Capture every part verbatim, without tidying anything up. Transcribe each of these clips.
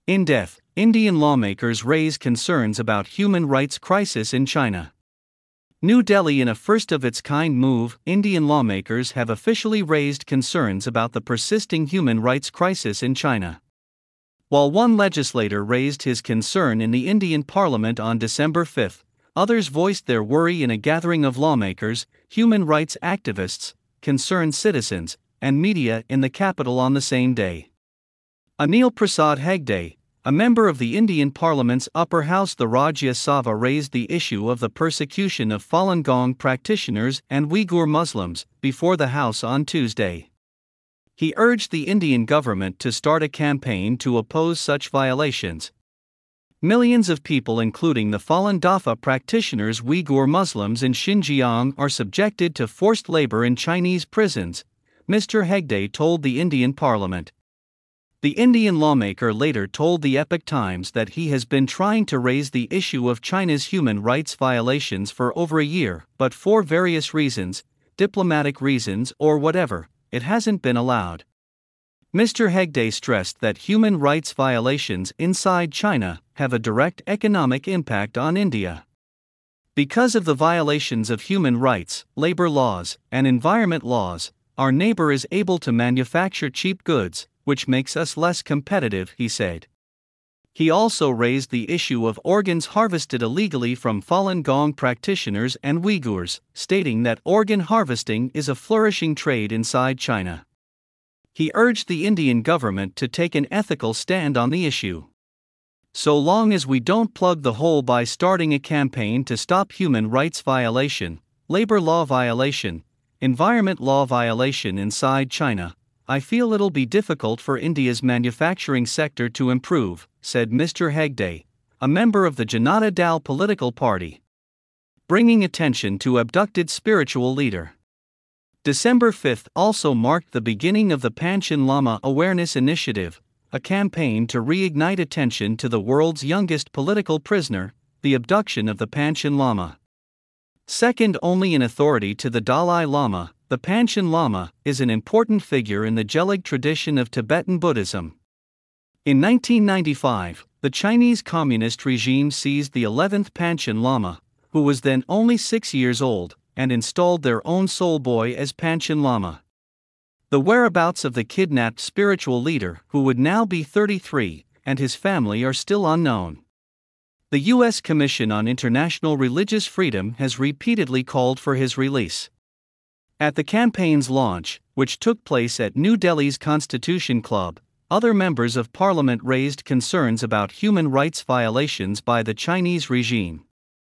In depth, Indian lawmakers raise concerns about human rights crisis in China. New Delhi. In a first-of-its-kind move, Indian lawmakers have officially raised concerns about the persisting human rights crisis in China. While one legislator raised his concern in the Indian Parliament on December fifth, others voiced their worry in a gathering of lawmakers, human rights activists, concerned citizens, and media in the capital on the same day. Anil Prasad Hegde, a member of the Indian Parliament's upper house, the Rajya Sabha, raised the issue of the persecution of Falun Gong practitioners and Uyghur Muslims before the House on Tuesday. He urged the Indian government to start a campaign to oppose such violations. Millions of people, including the Falun Dafa practitioners Uyghur Muslims in Xinjiang, are subjected to forced labor in Chinese prisons, Mister Hegde told the Indian Parliament. The Indian lawmaker later told the Epoch Times that he has been trying to raise the issue of China's human rights violations for over a year, but for various reasons, diplomatic reasons or whatever, it hasn't been allowed. Mister Hegde stressed that human rights violations inside China have a direct economic impact on India. Because of the violations of human rights, labor laws, and environment laws, our neighbor is able to manufacture cheap goods, which makes us less competitive, he said. He also raised the issue of organs harvested illegally from Falun Gong practitioners and Uyghurs, stating that organ harvesting is a flourishing trade inside China. He urged the Indian government to take an ethical stand on the issue. So long as we don't plug the hole by starting a campaign to stop human rights violation, labor law violation, environment law violation inside China, I feel it'll be difficult for India's manufacturing sector to improve, said Mister Hegde, a member of the Janata Dal political party. Bringing attention to abducted spiritual leader. December fifth also marked the beginning of the Panchen Lama Awareness Initiative, a campaign to reignite attention to the world's youngest political prisoner, the abduction of the Panchen Lama. Second only in authority to the Dalai Lama, the Panchen Lama is an important figure in the Gelug tradition of Tibetan Buddhism. In nineteen ninety-five, the Chinese Communist regime seized the eleventh Panchen Lama, who was then only six years old, and installed their own soul boy as Panchen Lama. The whereabouts of the kidnapped spiritual leader, who would now be thirty-three, and his family are still unknown. The U S Commission on International Religious Freedom has repeatedly called for his release. At the campaign's launch, which took place at New Delhi's Constitution Club, other members of parliament raised concerns about human rights violations by the Chinese regime.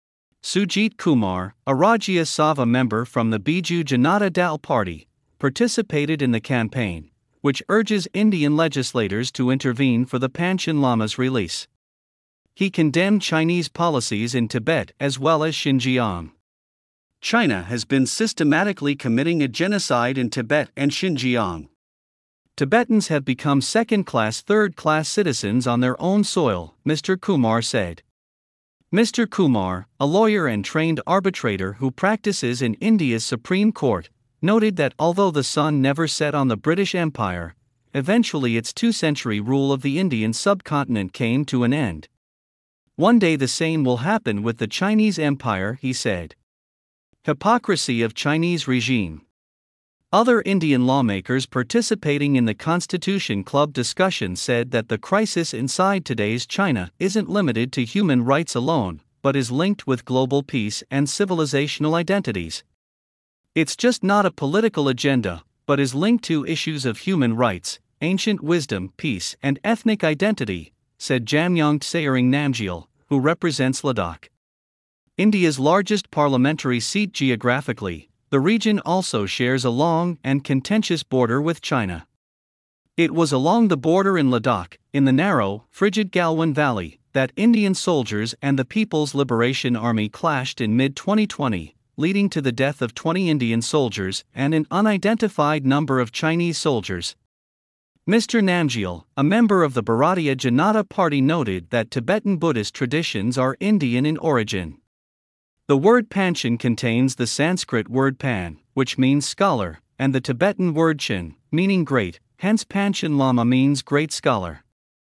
Sujit Kumar, a Rajya Sabha member from the Biju Janata Dal party, participated in the campaign, which urges Indian legislators to intervene for the Panchen Lama's release. He condemned Chinese policies in Tibet as well as Xinjiang. China has been systematically committing a genocide in Tibet and Xinjiang. Tibetans have become second-class, third-class citizens on their own soil, Mister Kumar said. Mister Kumar, a lawyer and trained arbitrator who practices in India's Supreme Court, noted that although the sun never set on the British Empire, eventually its two-century rule of the Indian subcontinent came to an end. One day the same will happen with the Chinese Empire, he said. Hypocrisy of Chinese regime. Other Indian lawmakers participating in the Constitution Club discussion said that the crisis inside today's China isn't limited to human rights alone, but is linked with global peace and civilizational identities. It's just not a political agenda, but is linked to issues of human rights, ancient wisdom, peace, and ethnic identity, said Jamyang Tsaring Namgyal, who represents Ladakh. India's largest parliamentary seat geographically, the region also shares a long and contentious border with China. It was along the border in Ladakh, in the narrow, frigid Galwan Valley, that Indian soldiers and the People's Liberation Army clashed in mid twenty twenty, leading to the death of twenty Indian soldiers and an unidentified number of Chinese soldiers. Mister Namgyal, a member of the Bharatiya Janata Party, noted that Tibetan Buddhist traditions are Indian in origin. The word Panchen contains the Sanskrit word pan, which means scholar, and the Tibetan word Chin, meaning great, hence Panchen Lama means great scholar.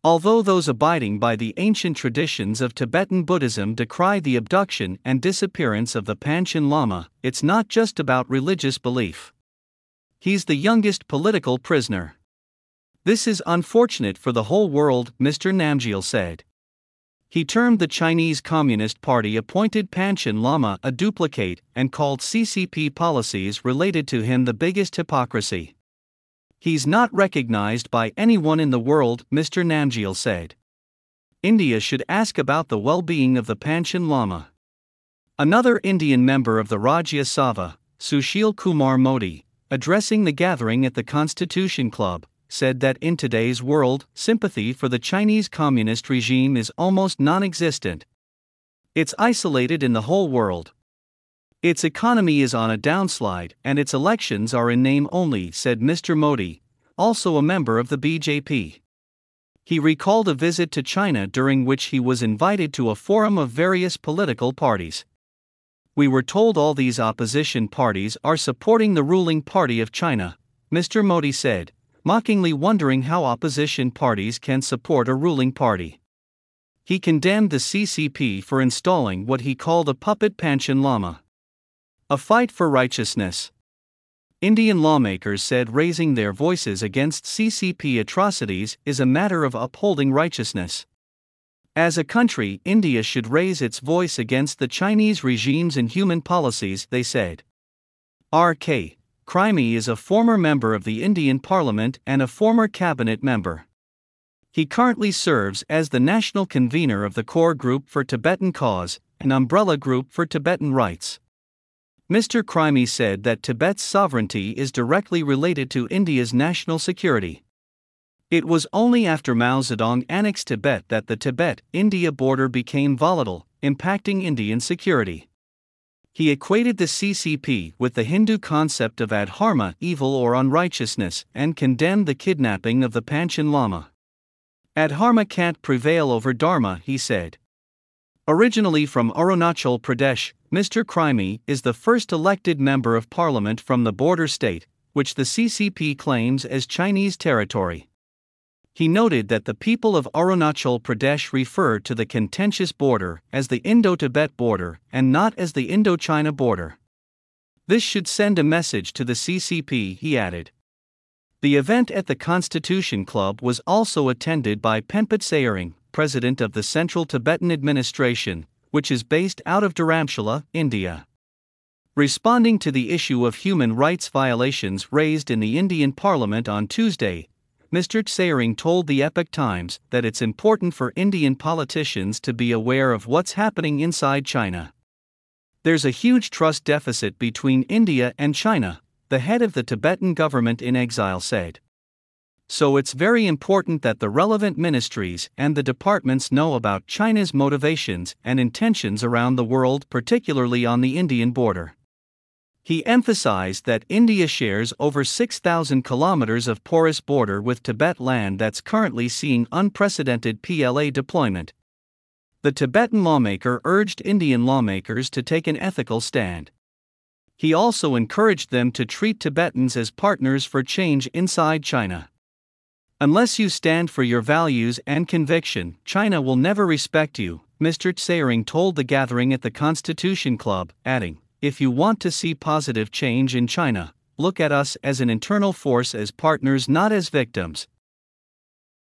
Although those abiding by the ancient traditions of Tibetan Buddhism decry the abduction and disappearance of the Panchen Lama, it's not just about religious belief. He's the youngest political prisoner. This is unfortunate for the whole world, Mister Namgyal said. He termed the Chinese Communist Party appointed Panchen Lama a duplicate and called C C P policies related to him the biggest hypocrisy. He's not recognized by anyone in the world, Mister Namgyal said. India should ask about the well-being of the Panchen Lama. Another Indian member of the Rajya Sabha, Sushil Kumar Modi, addressing the gathering at the Constitution Club, said that in today's world, sympathy for the Chinese communist regime is almost non-existent. It's isolated in the whole world. Its economy is on a downslide and its elections are in name only, said Mister Modi, also a member of the B J P. He recalled a visit to China during which he was invited to a forum of various political parties. We were told all these opposition parties are supporting the ruling party of China, Mister Modi said, mockingly wondering how opposition parties can support a ruling party. He condemned the C C P for installing what he called a puppet Panchen Lama. A fight for righteousness. Indian lawmakers said raising their voices against C C P atrocities is a matter of upholding righteousness. As a country, India should raise its voice against the Chinese regime's inhuman policies, they said. R K Crimi is a former member of the Indian Parliament and a former cabinet member. He currently serves as the national convener of the Core Group for Tibetan Cause, an umbrella group for Tibetan rights. Mister Crimi said that Tibet's sovereignty is directly related to India's national security. It was only after Mao Zedong annexed Tibet that the Tibet-India border became volatile, impacting Indian security. He equated the C C P with the Hindu concept of adharma, evil or unrighteousness, and condemned the kidnapping of the Panchen Lama. Adharma can't prevail over dharma, he said. Originally from Arunachal Pradesh, Mister Crimi is the first elected member of parliament from the border state, which the C C P claims as Chinese territory. He noted that the people of Arunachal Pradesh refer to the contentious border as the Indo-Tibet border and not as the Indo-China border. This should send a message to the C C P, he added. The event at the Constitution Club was also attended by Penpat Sayering, president of the Central Tibetan Administration, which is based out of Dharamshala, India. Responding to the issue of human rights violations raised in the Indian Parliament on Tuesday, Mister Sayering told the Epoch Times that it's important for Indian politicians to be aware of what's happening inside China. There's a huge trust deficit between India and China, the head of the Tibetan government in exile said. So it's very important that the relevant ministries and the departments know about China's motivations and intentions around the world, particularly on the Indian border. He emphasized that India shares over six thousand kilometers of porous border with Tibet, land that's currently seeing unprecedented P L A deployment. The Tibetan lawmaker urged Indian lawmakers to take an ethical stand. He also encouraged them to treat Tibetans as partners for change inside China. Unless you stand for your values and conviction, China will never respect you, Mister Sayering told the gathering at the Constitution Club, adding, if you want to see positive change in China, look at us as an internal force, as partners, not as victims.